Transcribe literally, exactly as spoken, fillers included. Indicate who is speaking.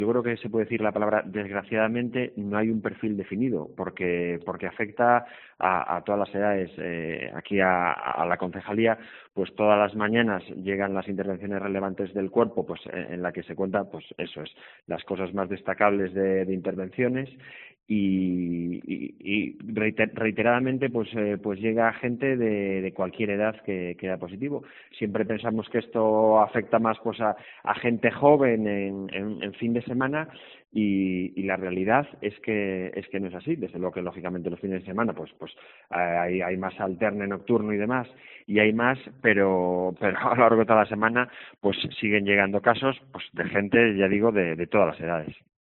Speaker 1: Yo creo que se puede decir la palabra desgraciadamente, no hay un perfil definido, porque porque afecta a, a todas las edades. Eh, aquí a, a la concejalía, pues todas las mañanas llegan las intervenciones relevantes del cuerpo, pues en, en la que se cuenta, pues eso es, las cosas más destacables de, de intervenciones, y, y, y reiter, reiteradamente pues eh, pues llega gente de, de cualquier edad que, que da positivo. Siempre pensamos que esto afecta más pues a, a gente joven en, en, en fin de semana, y, y la realidad es que es que no es así. Desde luego que lógicamente los fines de semana pues pues hay, hay más alterne nocturno y demás, y hay más, pero pero a lo largo de toda la semana pues siguen llegando casos pues de gente, ya digo, de, de todas las edades.